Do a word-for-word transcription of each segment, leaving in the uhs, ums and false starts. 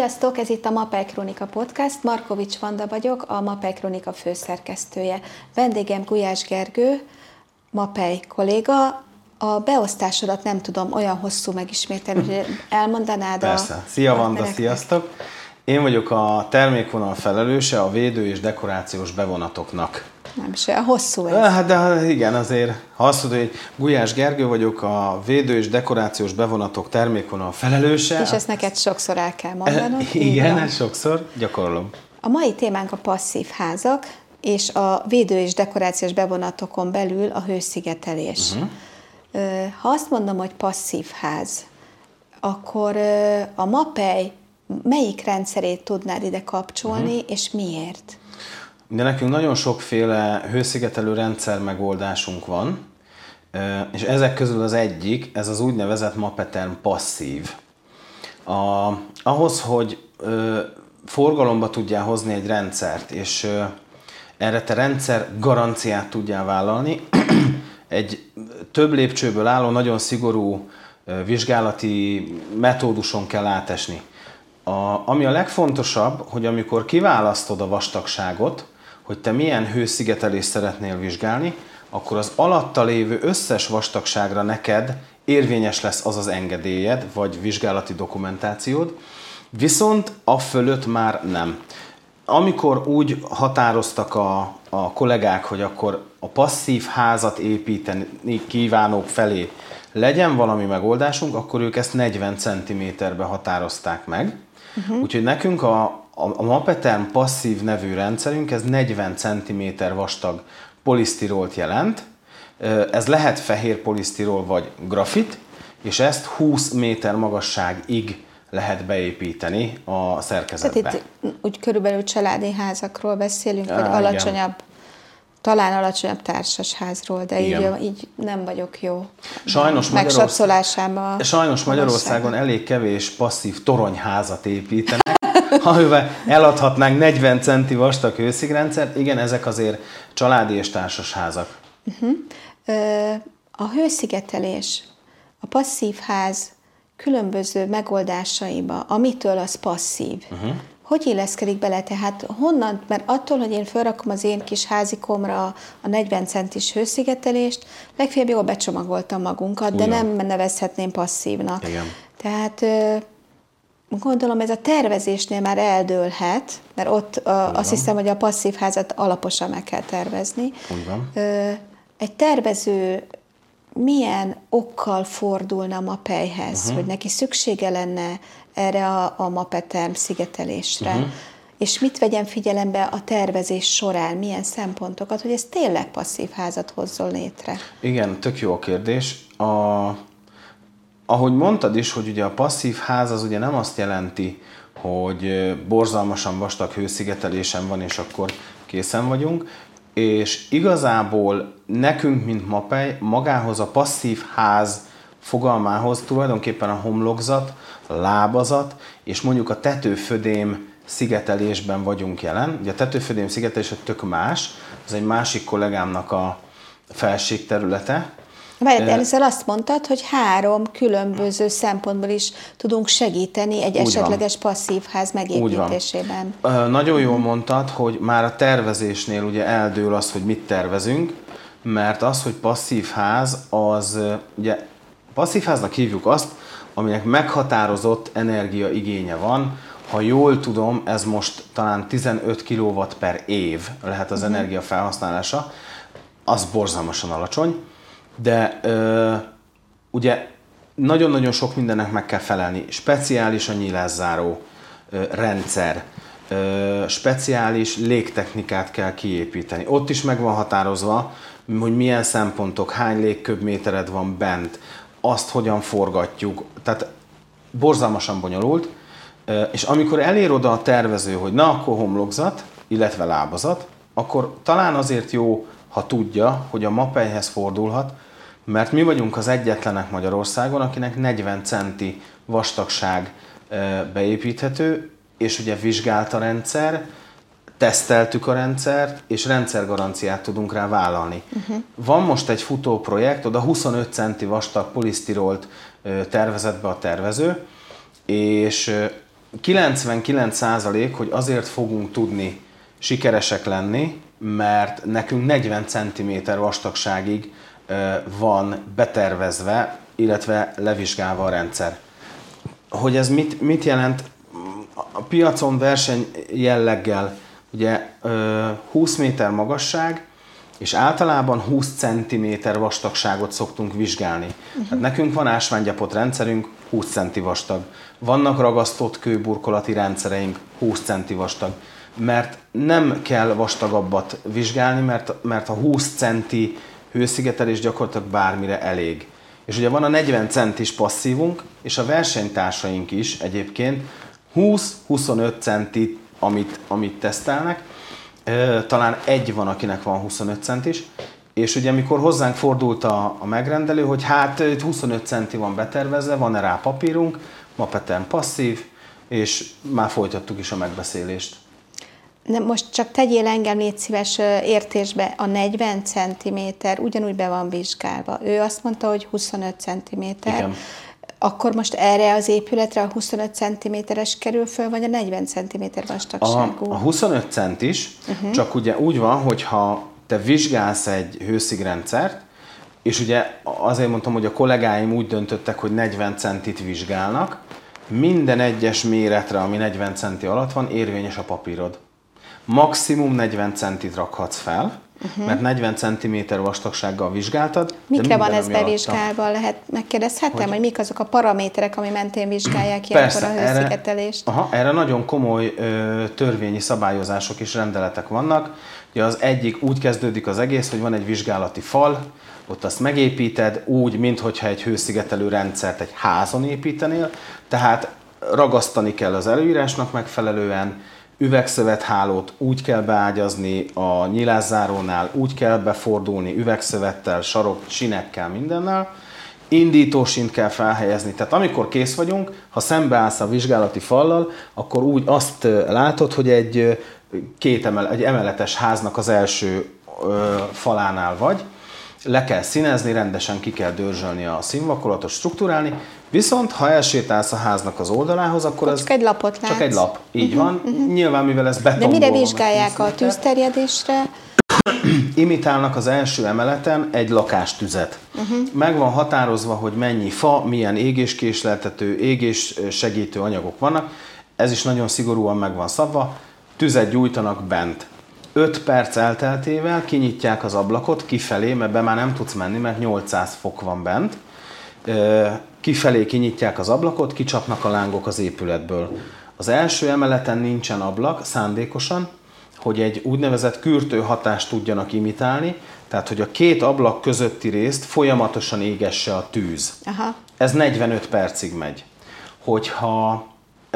Sziasztok, ez itt a Mapei Kronika Podcast, Markovics Vanda vagyok, a Mapei Kronika főszerkesztője. Vendégem Gulyás Gergő, Mapei kolléga. A beosztásodat nem tudom olyan hosszú megismételni, hogy elmondanád. Persze. A Szia Vanda, sziasztok! Én vagyok a termékvonal felelőse a védő- és dekorációs bevonatoknak. Nem se, hosszú ez. Hát de igen, azért, ha azt mondod, hogy Gulyás Gergő vagyok a védő- és dekorációs bevonatok termékvonal felelőse. És ezt neked sokszor el kell mondanod. Igen, ezt sokszor gyakorlom. A mai témánk a passzív házak, és a védő- és dekorációs bevonatokon belül a hőszigetelés. Uh-huh. Ha azt mondom, hogy passzív ház, akkor a Mapei melyik rendszerét tudnád ide kapcsolni, uh-huh. és miért? De nekünk nagyon sokféle hőszigetelő rendszer megoldásunk van, és ezek közül az egyik, ez az úgynevezett Mapeterm passzív. A, ahhoz, hogy ö, forgalomba tudjál hozni egy rendszert, és ö, erre te rendszer garanciát tudjál vállalni, egy több lépcsőből álló, nagyon szigorú ö, vizsgálati metóduson kell átesni. A, ami a legfontosabb, hogy amikor kiválasztod a vastagságot, hogy te milyen hőszigetelést szeretnél vizsgálni, akkor az alatta lévő összes vastagságra neked érvényes lesz az az engedélyed, vagy vizsgálati dokumentációd, viszont a fölött már nem. Amikor úgy határoztak a, a kollégák, hogy akkor a passzív házat építeni kívánók felé legyen valami megoldásunk, akkor ők ezt negyven centiméterbe határozták meg. Uh-huh. Úgyhogy nekünk a A Mapeterm passzív nevű rendszerünk, ez negyven centiméter vastag polisztirolt jelent. Ez lehet fehér polisztirol vagy grafit, és ezt húsz méter magasságig lehet beépíteni a szerkezetbe. Tehát itt úgy körülbelül családi házakról beszélünk, vagy Á, alacsonyabb, igen. talán alacsonyabb társasházról, de így, így nem vagyok jó. Sajnos, Megsatszolásában. Sajnos Magyarországon elég kevés passzív toronyházat építenek, amivel eladhatnánk negyven centi vastag hőszigrendszert. Igen, ezek azért családi és társasházak. Uh-huh. A hőszigetelés, a passzív ház különböző megoldásaiba, amitől az passzív. Uh-huh. Hogy illeszkedik bele? Tehát honnan, mert attól, hogy én felrakom az én kis házikomra a negyven centis hőszigetelést, legfeljebb jól becsomagoltam magunkat, ugyan. De nem nevezhetném passzívnak. Igen. Tehát gondolom ez a tervezésnél már eldőlhet, mert ott a, azt hiszem, hogy a passzív házat alaposan meg kell tervezni. Egy tervező milyen okkal fordulna a Mapeihez, uh-huh. hogy neki szüksége lenne erre a, a Mapeterm szigetelésre, uh-huh. és mit vegyen figyelembe a tervezés során, milyen szempontokat, hogy ez tényleg passzív házat hozzon létre? Igen, tök jó a kérdés. A, ahogy mondtad is, hogy ugye a passzív ház az ugye nem azt jelenti, hogy borzalmasan vastag hőszigetelésen van, és akkor készen vagyunk, és igazából nekünk, mint Mapei, magához a passzív ház fogalmához tulajdonképpen a homlokzat, a lábazat, és mondjuk a tetőfödém szigetelésben vagyunk jelen. Ugye a tetőfödém szigetelés tök más, az egy másik kollégámnak a felségterülete. Várjál, először azt mondtad, hogy három különböző szempontból is tudunk segíteni egy esetleges passzív ház megépítésében. Nagyon jól mondtad, hogy már a tervezésnél ugye eldől az, hogy mit tervezünk, mert az, hogy passzív ház, az ugye passzív háznak hívjuk azt, aminek meghatározott energiaigénye van. Ha jól tudom, ez most talán tizenöt kilowatt per év lehet az uh-huh. energia felhasználása, az borzalmasan alacsony. De ö, ugye nagyon-nagyon sok mindennek meg kell felelni. Speciális a nyílászáró ö, rendszer, ö, speciális légtechnikát kell kiépíteni. Ott is meg van határozva, hogy milyen szempontok, hány légköbmétered van bent, azt hogyan forgatjuk. Tehát borzalmasan bonyolult. Ö, és amikor elér oda a tervező, hogy na, akkor homlokzat, illetve lábazat, akkor talán azért jó, ha tudja, hogy a Mapeihez fordulhat, mert mi vagyunk az egyetlenek Magyarországon, akinek negyven centi vastagság beépíthető, és ugye vizsgált a rendszer, teszteltük a rendszert, és rendszergaranciát tudunk rá vállalni. Uh-huh. Van most egy futó projekt, oda huszonöt centi vastag polisztirolt tervezett be a tervező, és kilencvenkilenc százalék, hogy azért fogunk tudni sikeresek lenni, mert nekünk negyven centiméter vastagságig van betervezve, illetve levizsgálva a rendszer. Hogy ez mit, mit jelent? A piacon verseny jelleggel ugye húsz méter magasság, és általában húsz centiméter vastagságot szoktunk vizsgálni. Uh-huh. Tehát nekünk van ásványgyapott rendszerünk, húsz centi vastag. Vannak ragasztott kőburkolati rendszereink, húsz centi vastag. Mert nem kell vastagabbat vizsgálni, mert, mert a húsz centi hőszigetelés gyakorlatilag bármire elég. És ugye van a negyven centis passzívunk, és a versenytársaink is egyébként húsz-huszonöt centi, amit, amit tesztelnek. Talán egy van, akinek van huszonöt centis. És ugye amikor hozzánk fordult a, a megrendelő, hogy hát huszonöt centi van betervezve, van-e rá papírunk, Mapetern passzív, és már folytattuk is a megbeszélést. Nem, most csak tegyél engem, légy szíves értésbe, a negyven centiméter ugyanúgy be van vizsgálva. Ő azt mondta, hogy huszonöt centiméter. Igen. Akkor most erre az épületre a huszonöt centiméteres kerül föl, vagy a negyven centiméter vastagságú? A, a huszonöt centis, uh-huh. csak ugye úgy van, hogyha te vizsgálsz egy hőszigrendszert, és ugye azért mondtam, hogy a kollégáim úgy döntöttek, hogy negyven centit vizsgálnak, minden egyes méretre, ami negyven centi alatt van, érvényes a papírod. Maximum negyven centit rakhatsz fel, uh-huh. mert negyven centiméter vastagsággal vizsgáltad. Mikre van ez bevizsgálva? Lehet, megkérdezhetem, hogy? hogy mik azok a paraméterek, ami mentén vizsgálják ilyenkor a hőszigetelést? Erre, aha, erre nagyon komoly ö, törvényi szabályozások és rendeletek vannak. Ugye az egyik úgy kezdődik az egész, hogy van egy vizsgálati fal, ott azt megépíted úgy, minthogyha egy hőszigetelő rendszert egy házon építenél, tehát ragasztani kell az előírásnak megfelelően, üvegszövethálót úgy kell beágyazni a nyilászárónál, úgy kell befordulni üvegszövettel, sarok, sinekkel, mindennel. Indítósint kell felhelyezni. Tehát amikor kész vagyunk, ha szembeállsz a vizsgálati fallal, akkor úgy azt látod, hogy egy, két emel, egy emeletes háznak az első ö, falánál vagy. Le kell színezni, rendesen ki kell dörzsölni a színvakolatot, struktúrálni, viszont ha elsétálsz a háznak az oldalához, akkor ez csak egy lapot látsz. Csak egy lap, így uh-huh, van. Uh-huh. Nyilván, mivel ez betonból. De mire vizsgálják a tűzterjedésre? Imitálnak az első emeleten egy lakástüzet. Uh-huh. Meg van határozva, hogy mennyi fa, milyen égéskésleltető, égéssegítő anyagok vannak. Ez is nagyon szigorúan meg van szabva. Tüzet gyújtanak bent. öt perc elteltével kinyitják az ablakot kifelé, mert be már nem tudsz menni, mert nyolcszáz fok van bent. Kifelé kinyitják az ablakot, kicsapnak a lángok az épületből. Az első emeleten nincsen ablak, szándékosan, hogy egy úgynevezett kürtő hatást tudjanak imitálni, tehát hogy a két ablak közötti részt folyamatosan égesse a tűz. Aha. Ez negyvenöt percig megy. Hogyha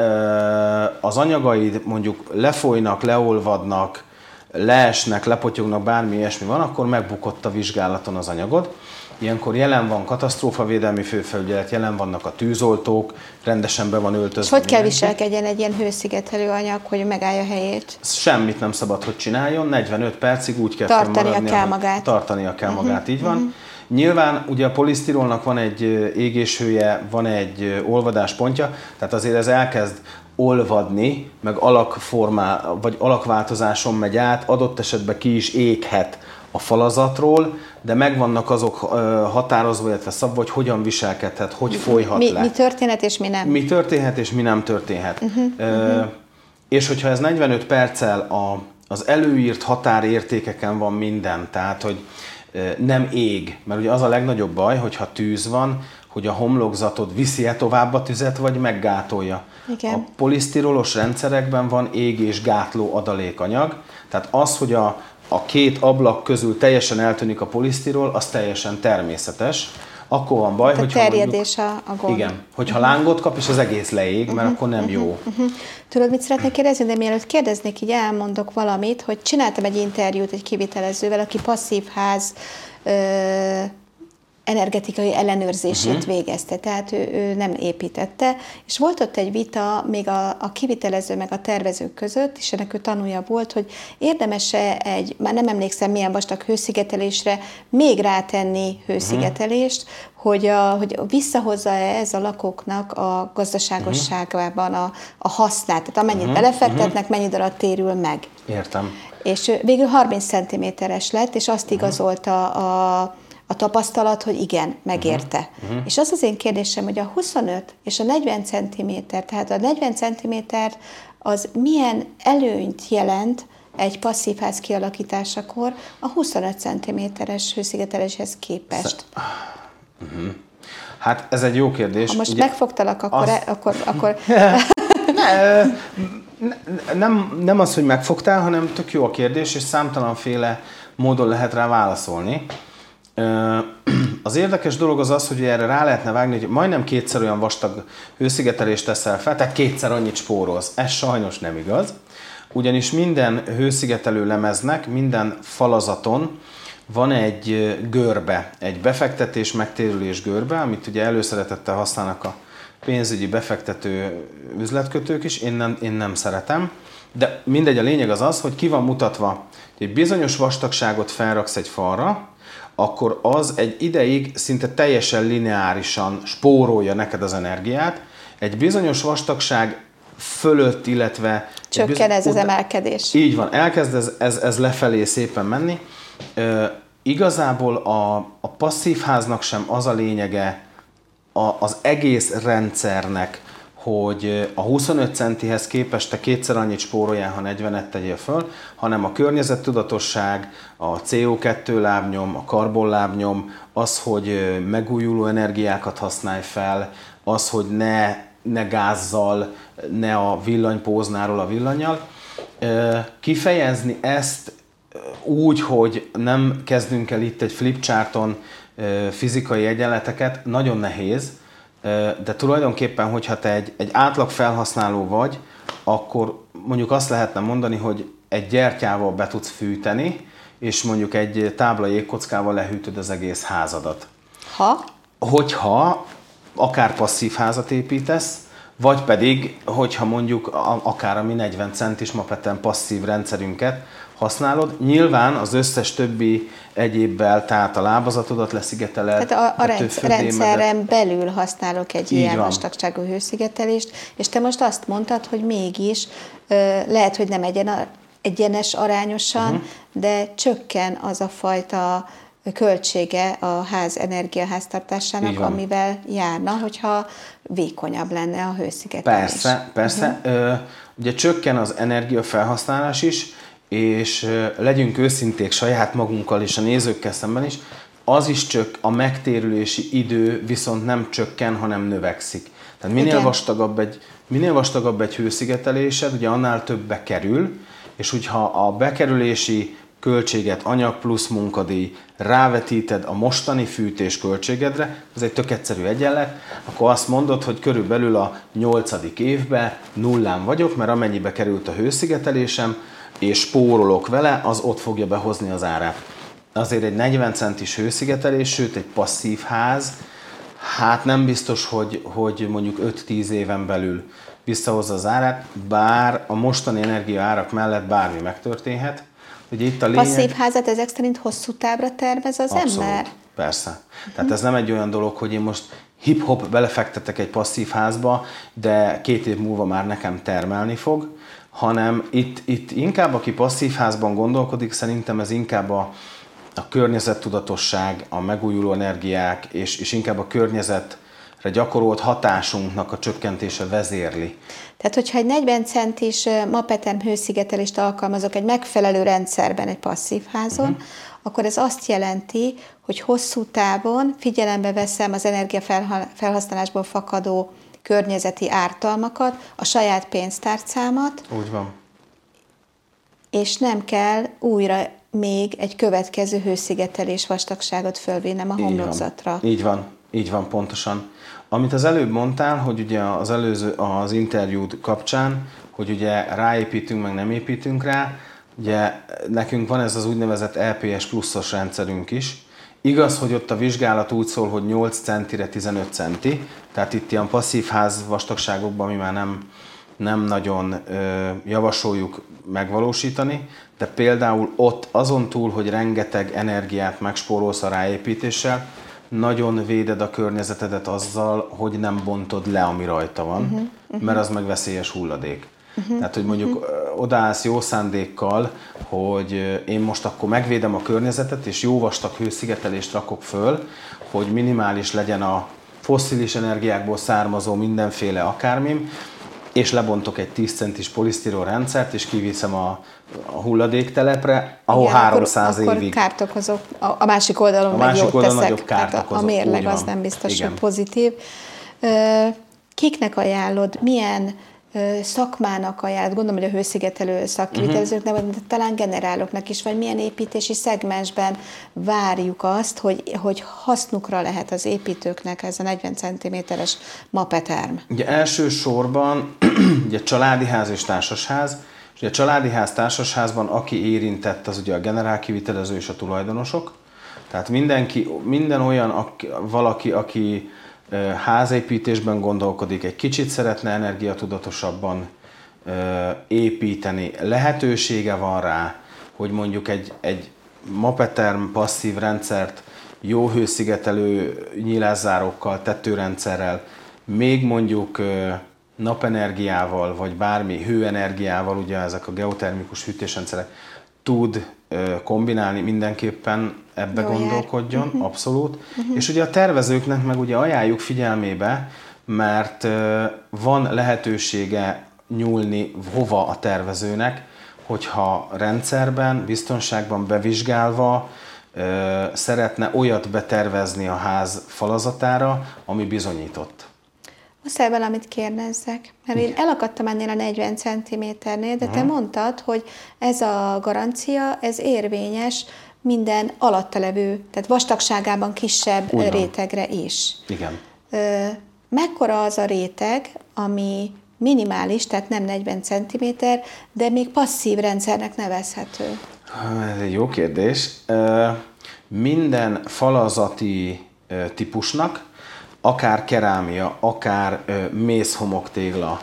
az anyagaid mondjuk lefolynak, leolvadnak, leesnek, lepotyognak, bármi ilyesmi van, akkor megbukott a vizsgálaton az anyagod. Ilyenkor jelen van katasztrófavédelmi főfelügyelet, jelen vannak a tűzoltók, rendesen be van öltözve. És hogy kell viselkedjen egy ilyen hőszigetelő anyag, hogy megállja a helyét? Semmit nem szabad, hogy csináljon, negyvenöt percig úgy kell tartania kell magát. Tartania kell uh-huh, magát, így van. Uh-huh. Nyilván ugye a polisztirolnak van egy égéshője, van egy olvadáspontja, tehát azért ez elkezd olvadni, meg alakformá, vagy alakváltozáson megy át, adott esetben ki is éghet a falazatról, de megvannak azok határozva, illetve szabva, hogy hogyan viselkedhet, hogy folyhat mi, le. Mi történhet és mi nem. Mi történhet és mi nem történhet. Uh-huh, uh, uh-huh. És hogyha ez negyvenöt perccel a, az előírt határértékeken van minden, tehát hogy nem ég, mert ugye az a legnagyobb baj, hogyha tűz van, hogy a homlokzatod viszi-e tovább a tüzet, vagy meggátolja. Igen. A polisztirolos rendszerekben van égés gátló adalékanyag, tehát az, hogy a, a két ablak közül teljesen eltűnik a polisztirol, az teljesen természetes. Akkor van baj, hogy terjedés mondjuk, a, a gond. Igen, hogyha uh-huh. lángot kap, és az egész leég, mert uh-huh. akkor nem uh-huh. jó. Uh-huh. Tudod, mit szeretnék kérdezni, de mielőtt kérdeznék, így elmondok valamit, hogy csináltam egy interjút egy kivitelezővel, aki passzív ház ö, energetikai ellenőrzését uh-huh. végezte, tehát ő, ő nem építette, és volt ott egy vita még a, a kivitelező meg a tervezők között, és ennek ő tanulja volt, hogy érdemes-e egy, már nem emlékszem milyen vastag hőszigetelésre, még rátenni hőszigetelést, uh-huh. hogy, a, hogy visszahozza-e ez a lakóknak a gazdaságosságában a, a hasznát, tehát amennyit uh-huh. belefektetnek, uh-huh. mennyi alatt térül meg. Értem. És végül harminc centiméteres lett, és azt igazolta a a tapasztalat, hogy igen, megérte. Uh-huh. Uh-huh. És az az én kérdésem, hogy a huszonöt és a negyven centiméter, tehát a negyven centiméter az milyen előnyt jelent egy passzív ház kialakításakor a huszonöt centiméteres hőszigeteléshez képest? Uh-huh. Hát ez egy jó kérdés. Ha most ugye, megfogtalak, akkor... az... E, akkor, akkor... ne, nem, nem az, hogy megfogtál, hanem tök jó a kérdés, és számtalanféle módon lehet rá válaszolni. Az érdekes dolog az az, hogy erre rá lehetne vágni, hogy majdnem kétszer olyan vastag hőszigetelést teszel fel, tehát kétszer annyit spórolsz. Ez sajnos nem igaz, ugyanis minden hőszigetelő lemeznek, minden falazaton van egy görbe, egy befektetés megtérülés görbe, amit ugye előszeretettel használnak a pénzügyi befektető üzletkötők is, én nem, én nem szeretem, de mindegy, a lényeg az az, hogy ki van mutatva, hogy egy bizonyos vastagságot felraksz egy falra, akkor az egy ideig szinte teljesen lineárisan spórolja neked az energiát. Egy bizonyos vastagság fölött, illetve... Csökken bizony, ez az emelkedés. Így van, elkezd ez, ez, ez lefelé szépen menni. E, igazából a, a passzív háznak sem az a lényege a, az egész rendszernek, hogy a huszonöt centihez képest te kétszer annyit spóroljál, ha negyvenet tegyél föl, hanem a környezettudatosság, a cé o kettő lábnyom, a karbonlábnyom, az, hogy megújuló energiákat használj fel, az, hogy ne, ne gázzal, ne a villanypóznáról a villannyal. Kifejezni ezt úgy, hogy nem kezdünk el itt egy flipcharton fizikai egyenleteket, nagyon nehéz, de tulajdonképpen, hogyha te egy, egy átlag felhasználó vagy, akkor mondjuk azt lehetne mondani, hogy egy gyertyával be tudsz fűteni, és mondjuk egy tábla jégkockával lehűtöd az egész házadat. Ha? Hogyha akár passzív házat építesz, vagy pedig, hogyha mondjuk a, akár a mi negyven centis Mapeten passzív rendszerünket használod, nyilván az összes többi egyébbel, tehát a lábazatodat leszigeteled. Tehát a, a rendszer, rendszeren belül használok egy így ilyen van. vastagságú hőszigetelést, és te most azt mondtad, hogy mégis lehet, hogy nem egyen, egyenes arányosan, uh-huh. de csökken az a fajta költsége a ház energiaháztartásának, amivel járna, hogyha vékonyabb lenne a hőszigetelés. Persze, persze. Uh-huh. Ugye csökken az energiafelhasználás is, és legyünk őszinték saját magunkkal és a nézőkkel szemben is, az is csak a megtérülési idő viszont nem csökken, hanem növekszik. Tehát minél vastagabb egy, minél vastagabb egy hőszigetelésed, ugye annál többbe kerül, és hogyha a bekerülési költséget, anyag plusz munkadíj rávetíted a mostani fűtés költségedre, ez egy tök egyszerű egyenlet, akkor azt mondod, hogy körülbelül a nyolcadik évben nullán vagyok, mert amennyibe került a hőszigetelésem, és spórolok vele, az ott fogja behozni az árát. Azért egy negyven centis hőszigetelés, sőt egy passzív ház, hát nem biztos, hogy, hogy mondjuk öt-tíz éven belül visszahozza az árát, bár a mostani energia árak mellett bármi megtörténhet. Ugye itt a lényeg... Passzív házat ezek szerint hosszú távra tervez az Abszolút, ember? Persze. Tehát ez nem egy olyan dolog, hogy én most hip-hop belefektetek egy passzív házba, de két év múlva már nekem termelni fog, hanem itt, itt inkább, aki passzív házban gondolkodik, szerintem ez inkább a, a környezettudatosság, a megújuló energiák, és, és inkább a környezetre gyakorolt hatásunknak a csökkentése vezérli. Tehát, hogyha egy negyven centis Mapeten hőszigetelést alkalmazok egy megfelelő rendszerben, egy passzív házon, uh-huh. akkor ez azt jelenti, hogy hosszú távon figyelembe veszem az energiafelhasználásból fakadó környezeti ártalmakat, a saját pénztárcámat. Úgy van. És nem kell újra még egy következő hőszigetelés vastagságot fölvinnem a homlokzatra. Így van, így van, pontosan. Amit az előbb mondtál, hogy ugye az előző, az interjúd kapcsán, hogy ugye ráépítünk, meg nem építünk rá, ugye nekünk van ez az úgynevezett é pé es pluszos rendszerünk is, Igaz, hogy ott a vizsgálat úgy szól, hogy nyolc centire tizenöt centi, tehát itt ilyen passzív ház vastagságokban mi már nem, nem nagyon ö, javasoljuk megvalósítani, de például ott azon túl, hogy rengeteg energiát megspórolsz a ráépítéssel, nagyon véded a környezetedet azzal, hogy nem bontod le, ami rajta van, uh-huh, uh-huh. mert az meg veszélyes hulladék. Uh-huh, Tehát, hogy mondjuk uh-huh. odaállsz jó szándékkal, hogy én most akkor megvédem a környezetet, és jó vastag hőszigetelést rakok föl, hogy minimális legyen a fosszilis energiákból származó mindenféle akármim, és lebontok egy tíz centis polisztirol rendszert, és kiviszem a, a hulladéktelepre, ahol igen, háromszáz akkor, évig. Akkor kárt okozok. A, a másik oldalon a meg másik jót oldalon teszek. nagyobb kárt Tehát okozok. A mérleg az nem biztos, igen. hogy pozitív. Kiknek ajánlod, milyen szakmának ajánlod, gondolom, hogy a hőszigetelő szakkivitelezőknek, uh-huh. de talán generáloknak is, vagy milyen építési szegmensben várjuk azt, hogy, hogy hasznukra lehet az építőknek ez a negyven centiméteres mapeterm? Ugye elsősorban ugye családi ház és társasház, és ugye a családi ház, társasházban aki érintett, az ugye a generálkivitelező és a tulajdonosok. Tehát mindenki, minden olyan aki, valaki, aki házépítésben gondolkodik, egy kicsit szeretne energiatudatosabban építeni, lehetősége van rá, hogy mondjuk egy, egy mapeterm passzív rendszert jó hőszigetelő nyílászárókkal, tetőrendszerrel, még mondjuk napenergiával, vagy bármi hőenergiával, ugye ezek a geotermikus hűtésrendszerek tud kombinálni, mindenképpen ebbe jó gondolkodjon, uh-huh. abszolút. Uh-huh. És ugye a tervezőknek meg ugye ajánljuk figyelmébe, mert van lehetősége nyúlni hova a tervezőnek, hogyha rendszerben, biztonságban bevizsgálva szeretne olyat betervezni a ház falazatára, ami bizonyított. Muszáj valamit kérdezzek, mert én elakadtam ennél a negyven centiméternél, de te mondtad, hogy ez a garancia, ez érvényes minden alatta levő, tehát vastagságában kisebb Ugyan. rétegre is. Igen. Mekkora az a réteg, ami minimális, tehát nem negyven centiméter, de még passzív rendszernek nevezhető? Ez egy jó kérdés. Minden falazati típusnak, akár kerámia, akár mészhomoktégla,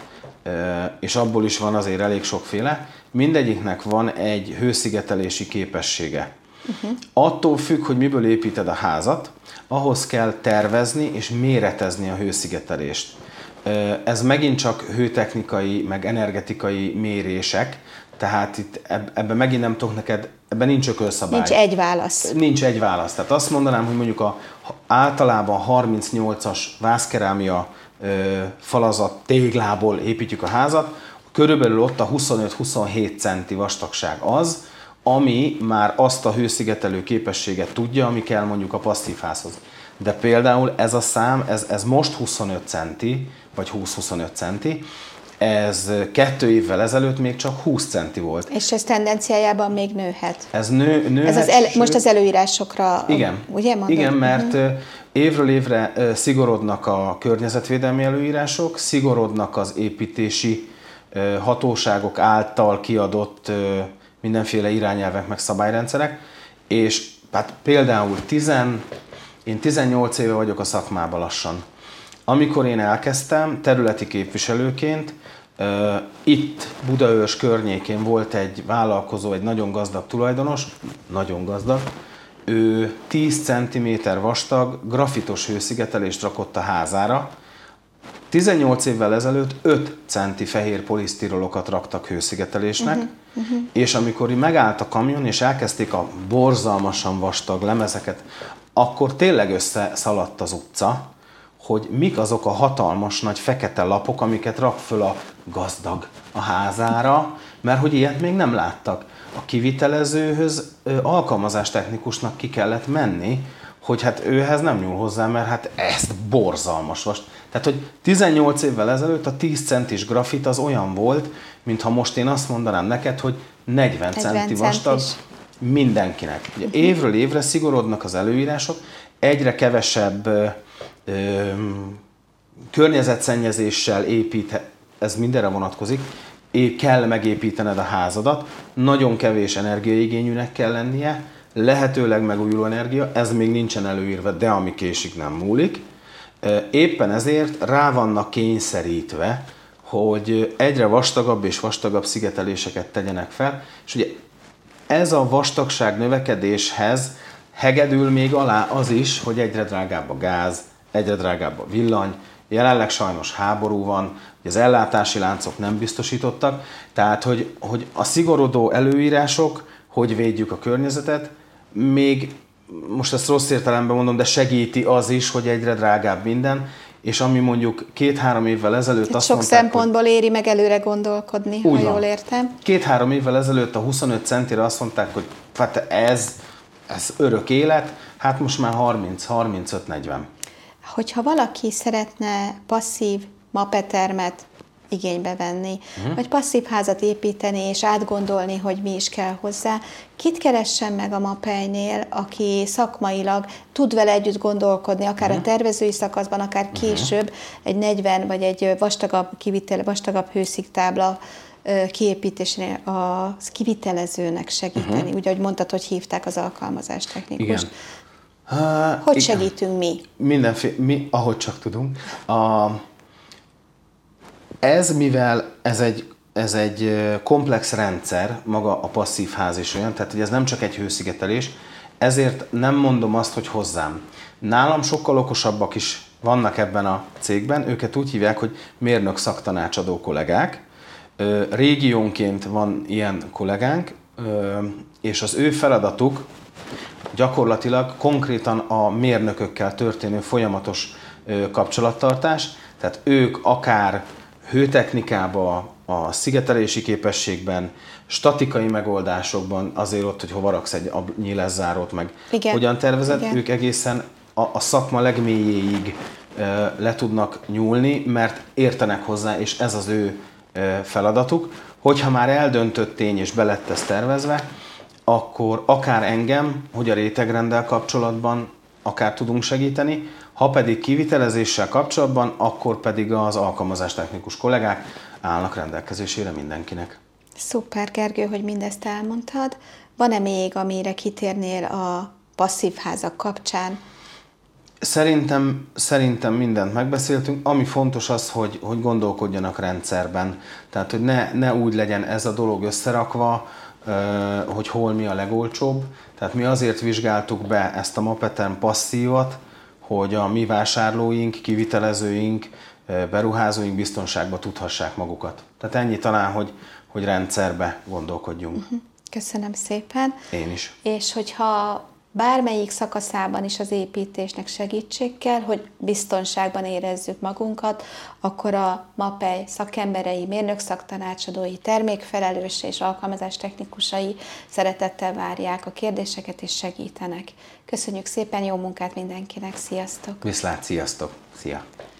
és abból is van azért elég sokféle, mindegyiknek van egy hőszigetelési képessége. Uh-huh. Attól függ, hogy miből építed a házat, ahhoz kell tervezni és méretezni a hőszigetelést. Ez megint csak hőtechnikai, meg energetikai mérések, tehát itt ebben megint nem tudok neked, ebben nincs ökölszabály. Nincs egy válasz. Nincs egy válasz. Tehát azt mondanám, hogy mondjuk a általában harmincnyolcas vászkerámia falazat téglából építjük a házat, körülbelül ott a huszonöt-huszonhét centi vastagság az, ami már azt a hőszigetelő képességet tudja, ami kell mondjuk a passzív házhoz. De például ez a szám, ez, ez most huszonöt centi, vagy húsz-huszonöt centi, ez kettő évvel ezelőtt még csak húsz centi volt. És ez tendenciájában még nőhet. Ez nő, nőhet. Ez az el, most az előírásokra, igen, ugye mondod? Igen, mert uh-huh. évről évre szigorodnak a környezetvédelmi előírások, szigorodnak az építési hatóságok által kiadott mindenféle irányelvek meg szabályrendszerek, és hát például tizen, én tizennyolc éve vagyok a szakmában lassan. Amikor én elkezdtem területi képviselőként, uh, itt Budaörs környékén volt egy vállalkozó, egy nagyon gazdag tulajdonos, nagyon gazdag, ő tíz centiméter vastag grafitos hőszigetelést rakott a házára. tizennyolc évvel ezelőtt öt centi fehér polisztirolokat raktak hőszigetelésnek, uh-huh, uh-huh. és amikor megállt a kamion és elkezdték a borzalmasan vastag lemezeket, akkor tényleg összeszaladt az utca, hogy mik azok a hatalmas nagy fekete lapok, amiket rak föl a gazdag a házára, mert hogy ilyet még nem láttak. A kivitelezőhöz alkalmazástechnikusnak ki kellett menni, hogy hát őhez nem nyúl hozzá, mert hát ezt borzalmas vast. Tehát, hogy tizennyolc évvel ezelőtt a tíz centis grafit az olyan volt, mintha most én azt mondanám neked, hogy negyven centi vastag mindenkinek. Ugye évről évre szigorodnak az előírások, egyre kevesebb ö, ö, környezetszennyezéssel épít, ez mindenre vonatkozik, kell megépítened a házadat, nagyon kevés energiaigényűnek kell lennie, lehetőleg megújuló energia, ez még nincsen előírva, de ami késik, nem múlik. Éppen ezért rá vannak kényszerítve, hogy egyre vastagabb és vastagabb szigeteléseket tegyenek fel, és ugye ez a vastagság növekedéshez hegedül még alá az is, hogy egyre drágább a gáz, egyre drágább a villany, jelenleg sajnos háború van, hogy az ellátási láncok nem biztosítottak, tehát hogy, hogy a szigorodó előírások, hogy védjük a környezetet, még, most ezt rossz értelemben mondom, de segíti az is, hogy egyre drágább minden, és ami mondjuk két-három évvel ezelőtt Itt azt sok mondták, szempontból hogy éri meg előre gondolkodni, ha jól értem. Két-három évvel ezelőtt a huszonöt centire azt mondták, hogy hát ez, ez örök élet, hát most már harminc, harmincöt, negyven. Hogyha valaki szeretne passzív mapetermet igénybe venni, uh-huh. vagy passzív házat építeni, és átgondolni, hogy mi is kell hozzá, kit keressen meg a MAPEI-nél, aki szakmailag tud vele együtt gondolkodni, akár uh-huh. a tervezői szakaszban, akár később, uh-huh. egy negyven vagy egy vastagabb, kivitel, vastagabb hősziktábla kiépítésnél a kivitelezőnek segíteni. Uh-huh. Úgy, ahogy mondtad, hogy hívták az alkalmazástechnikust. Igen. Uh, hogy igen. segítünk mi? Mindenféle, mi, ahogy csak tudunk. A, ez, mivel ez egy, ez egy komplex rendszer, maga a passzív ház is olyan, tehát hogy ez nem csak egy hőszigetelés, ezért nem mondom azt, hogy hozzám. Nálam sokkal okosabbak is vannak ebben a cégben, őket úgy hívják, hogy mérnök szaktanácsadó kollégák. Régiónként van ilyen kollégánk, és az ő feladatuk gyakorlatilag konkrétan a mérnökökkel történő folyamatos kapcsolattartás, tehát ők akár hőtechnikában, a szigetelési képességben, statikai megoldásokban, azért ott, hogy hova raksz egy nyíleszárót, meg igen, hogyan tervezed, igen. ők egészen a, a szakma legmélyéig e, le tudnak nyúlni, mert értenek hozzá, és ez az ő e, feladatuk. Hogyha már eldöntött tény, és be lett ez tervezve, akkor akár engem, hogy a rétegrenddel kapcsolatban akár tudunk segíteni, ha pedig kivitelezéssel kapcsolatban, akkor pedig az alkalmazástechnikus kollégák állnak rendelkezésére mindenkinek. Szuper, Gergő, hogy mindezt elmondtad. Van-e még, amire kitérnél a passzív házak kapcsán? Szerintem, szerintem mindent megbeszéltünk. Ami fontos az, hogy, hogy gondolkodjanak rendszerben. Tehát, hogy ne, ne úgy legyen ez a dolog összerakva, hogy hol mi a legolcsóbb. Tehát mi azért vizsgáltuk be ezt a MAPETERM passzívat, hogy a mi vásárlóink, kivitelezőink, beruházóink biztonságban tudhassák magukat. Tehát ennyi talán, hogy, hogy rendszerbe gondolkodjunk. Köszönöm szépen. Én is. És hogyha bármelyik szakaszában is az építésnek segítség kell, hogy biztonságban érezzük magunkat, akkor a MAPEI szakemberei, mérnök-szaktanácsadói, termékfelelős és alkalmazástechnikusai szeretettel várják a kérdéseket és segítenek. Köszönjük szépen, jó munkát mindenkinek, sziasztok! Viszlát, sziasztok! Szia!